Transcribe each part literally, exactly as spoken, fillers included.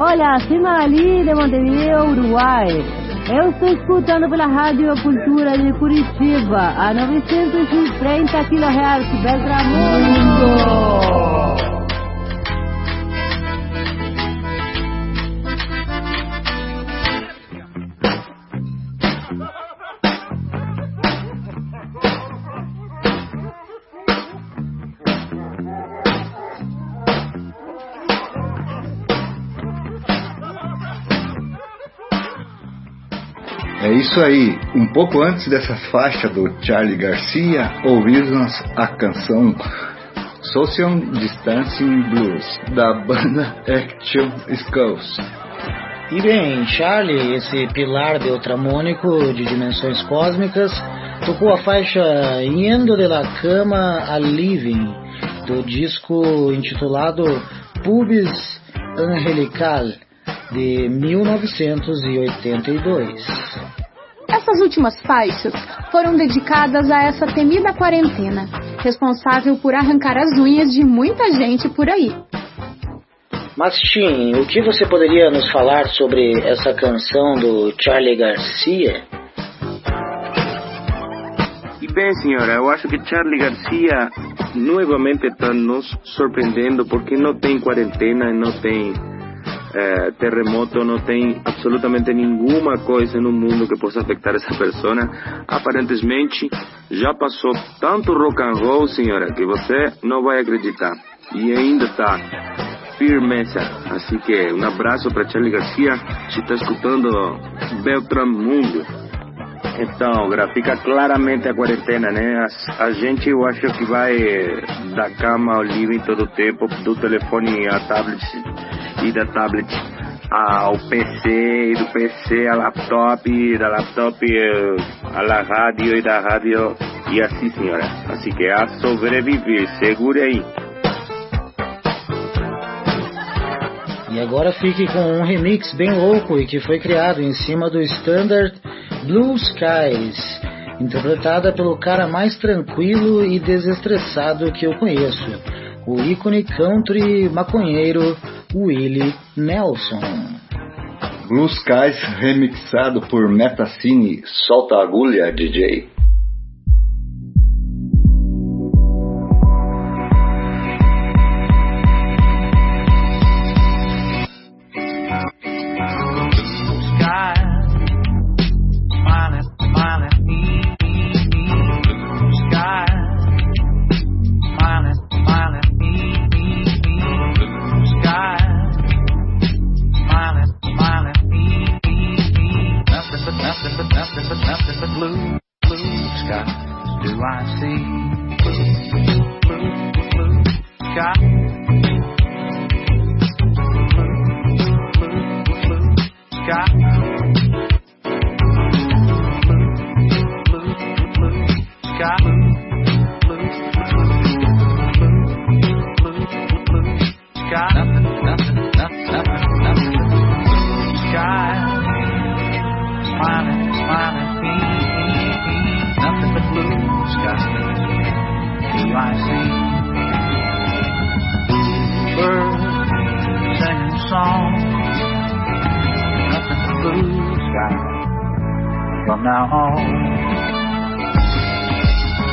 Olha, acima ali de Montevideo, Uruguai. Eu estou escutando pela Rádio Cultura de Curitiba, a novecentos e trinta quilohertz, Beltramundo. É isso aí, um pouco antes dessa faixa do Charly Garcia, ouvimos a canção Social Distancing Blues, da banda Action Skulls. E bem, Charly, esse pilar deutramônico de dimensões cósmicas, tocou a faixa Yendo de la Cama a Living, do disco intitulado Pubis Angelical, de mil novecentos e oitenta e dois. Essas últimas faixas foram dedicadas a essa temida quarentena, responsável por arrancar as unhas de muita gente por aí. Mas, Tim, o que você poderia nos falar sobre essa canção do Charly Garcia? E bem, senhora, eu acho que Charly Garcia novamente está nos surpreendendo porque não tem quarentena, não tem eh, terremoto, não tem absolutamente nenhuma coisa no mundo que possa afetar essa pessoa. Aparentemente, já passou tanto rock and roll, senhora, que você não vai acreditar. E ainda está firmeza. Assim que um abraço para Charly Garcia, se está escutando Beltramundo. Então, fica claramente a quarentena, né? A, a gente, eu acho que vai da cama ao living todo o tempo, do telefone à tablet e da tablet ao P C, e do P C a laptop, e da laptop a la rádio, e da rádio, e assim, senhora. Assim que a sobreviver, segure aí. E agora fique com um remix bem louco e que foi criado em cima do standard Blue Skies, interpretada pelo cara mais tranquilo e desestressado que eu conheço, o ícone country maconheiro Willie Nelson. Blue Skies remixado por Metacine. Solta a agulha, D J. From now on,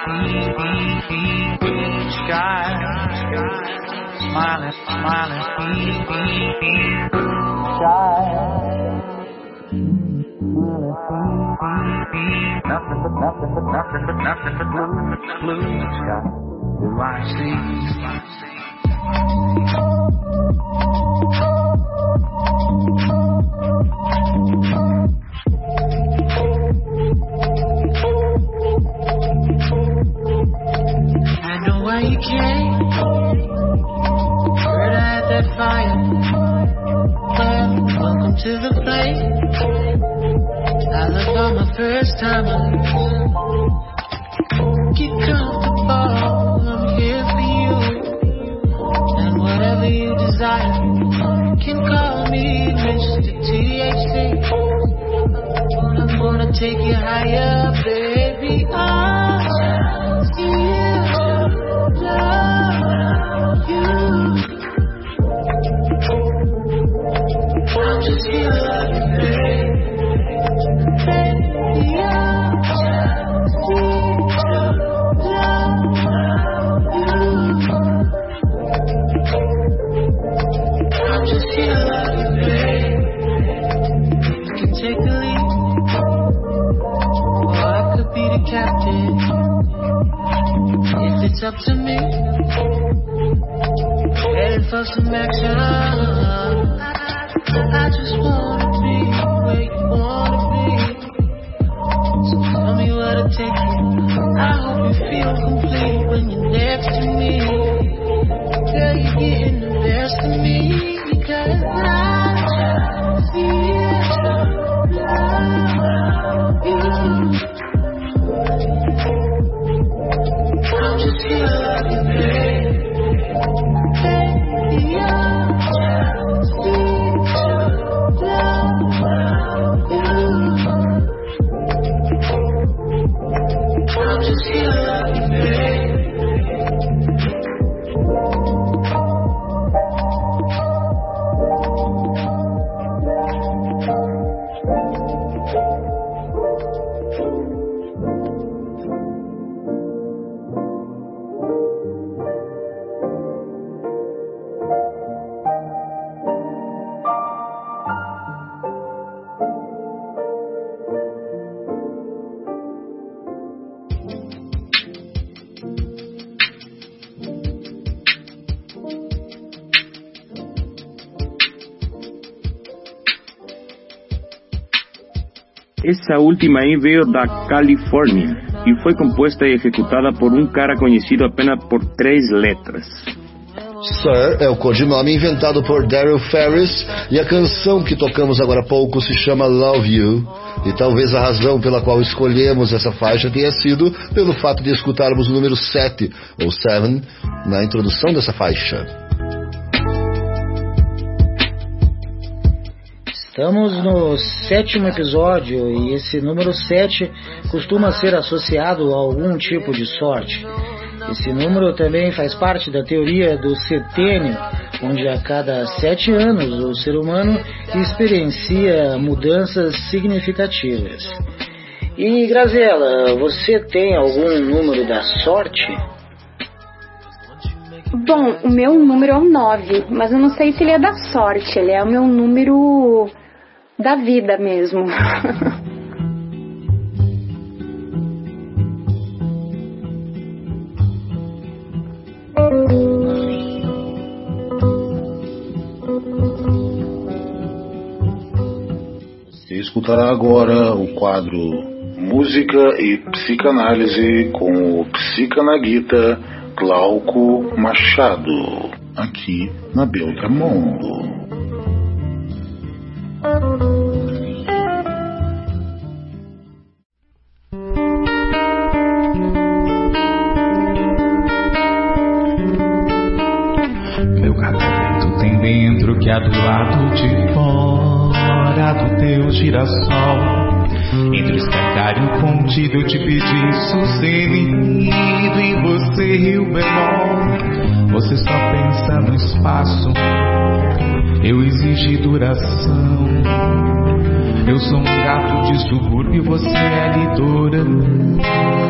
blue sky, smiling, smiling, sky. Nothing but nothing but nothing but nothing but blue, blue sky. Do I see? I know why you came. Heard I had that fire. Well, welcome to the place. I love on my first time. Get comfortable, I'm here for you. And whatever you desire, can call me Mister T H C. I'm gonna take you higher, baby. I still love you. I'm just here to love you, baby. Baby, I still love you. I'm just here to love you, baby. You can take the lead, or I could be the captain. If it's up to me, headed for some action. I just wanna be where you wanna be. So tell me where to take you. I hope you feel complete when you're next to me. Girl, you're getting the best of me. Cause I just feel love you. I'm just here to love you, baby. Baby, I just feel love you. I'm just here to love you, baby. Essa última aí veio da Califórnia e foi composta e executada por um cara conhecido apenas por três letras. Sir é o codinome inventado por Daryl Ferris e a canção que tocamos agora há pouco se chama Love You. E talvez a razão pela qual escolhemos essa faixa tenha sido pelo fato de escutarmos o número sete, ou seven, na introdução dessa faixa. Estamos no sétimo episódio e esse número sete costuma ser associado a algum tipo de sorte. Esse número também faz parte da teoria do setênio, onde a cada sete anos o ser humano experiencia mudanças significativas. E Graziella, você tem algum número da sorte? Bom, o meu número é o nove, mas eu não sei se ele é da sorte, ele é o meu número da vida mesmo. Você escutará agora o quadro Música e Psicanálise com o psicanalista Glauco Machado, aqui na Beltramundo. Meu catavento tem dentro que há do lado de fora do teu girassol. Entre o escancario contido eu te pedi sustenido e você riu bemol. Você só pensa no espaço, eu exigi duração. Eu sou um gato de subúrbio, você é litorânea.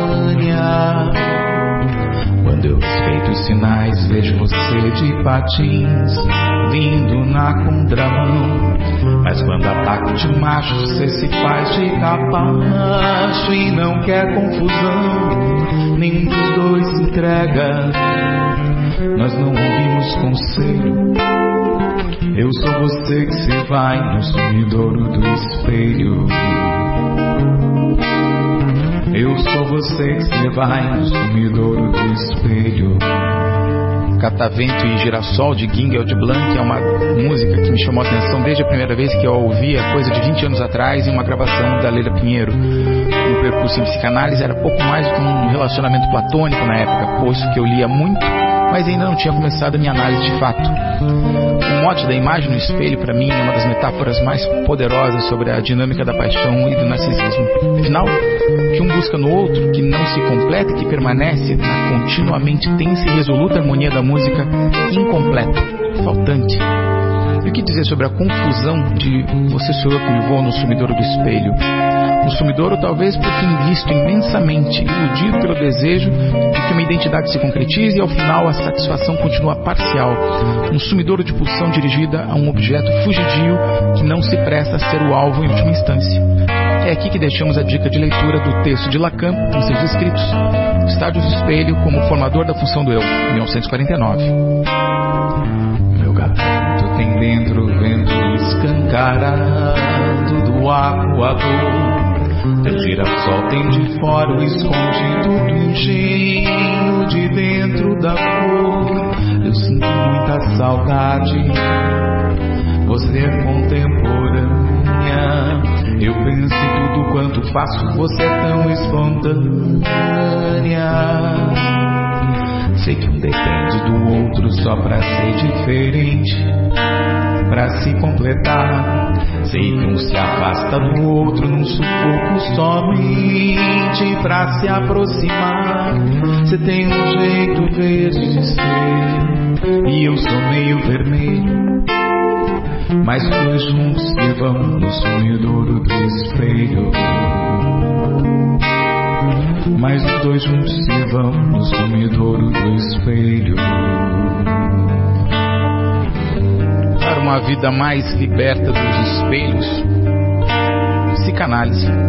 Quando eu respeito os sinais, vejo você de patins, vindo na contramão. Mas quando ataco de macho, você se faz de capacho e não quer confusão. Nenhum dos dois se entrega, nós não ouvimos conselho. Eu sou você que se vai no sumidouro do espelho. Eu sou você que se vai no sumidouro do espelho. Catavento e Girassol, de Guinguel de Blanc, é uma música que me chamou a atenção desde a primeira vez que eu a ouvi, há coisa de vinte anos atrás, em uma gravação da Leila Pinheiro. No percurso em psicanálise era pouco mais do que um relacionamento platônico na época, posto que eu lia muito, mas ainda não tinha começado a minha análise de fato. O mote da imagem no espelho, para mim, é uma das metáforas mais poderosas sobre a dinâmica da paixão e do narcisismo. Afinal, o que um busca no outro, que não se completa, que permanece na continuamente tensa e resoluta harmonia da música, incompleta, faltante. E o que dizer sobre a confusão de você sou eu que me vou no sumidouro do espelho? No sumidouro, talvez porque invisto imensamente, iludido pelo desejo de que uma identidade se concretize e ao final a satisfação continua parcial. Um sumidouro de pulsão dirigida a um objeto fugidio que não se presta a ser o alvo em última instância. É aqui que deixamos a dica de leitura do texto de Lacan em seus escritos, Estádios do Espelho como formador da função do eu, mil novecentos e quarenta e nove. Meu gato tem dentro o vento escancarado do acuador. Teu girassol tem de fora o escondido do engenho de dentro da cor. Eu sinto muita saudade, você é contemporânea. Eu penso em tudo quanto faço, você é tão espontânea. Sei que um depende do outro só pra ser diferente, pra se completar. Sei que um se afasta do outro num sufoco somente pra se aproximar. Você tem um jeito verde de ser e eu sou meio vermelho, mas os dois juntos se vão no sumidouro do espelho. Mas os dois juntos se vão no sumidouro do espelho. Para uma vida mais liberta dos espelhos, psicanálise.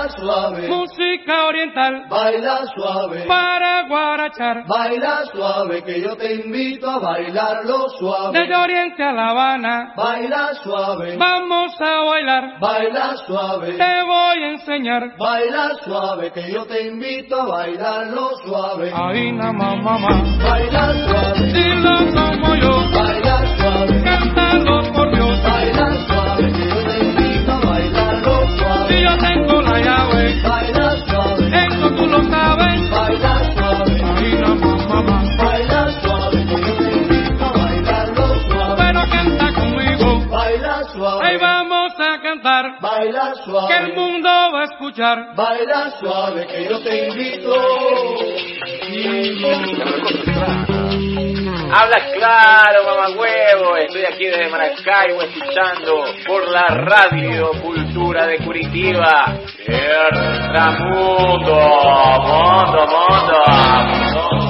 baila suave. Música oriental, Baila suave. para guarachar. Baila suave, que yo te invito a bailarlo suave. Desde Oriente a La Habana, Baila suave. vamos a bailar. Baila suave. Te voy a enseñar. Baila suave, que yo te invito a bailarlo suave. Ahí nada más, mamá. Baila suave. Dilo como yo. Baila suave. Cántalo por Dios. Baila suave, que yo te invito a bailarlo suave. Si yo tengo la llave, Baila suave. eso tú lo sabes. Baila suave. Ahí nada más, mamá. Baila suave, que yo te invito a bailarlo suave. Pero canta conmigo. Baila suave. Ahí vamos a cantar. Baila suave. Que el mundo va a escuchar. Baila suave, que yo te invito. Habla claro, mamagüevo. Estoy aquí desde Maracaibo escuchando por la Radio Cultura de Curitiba. Tierra Mundo, mundo, mundo.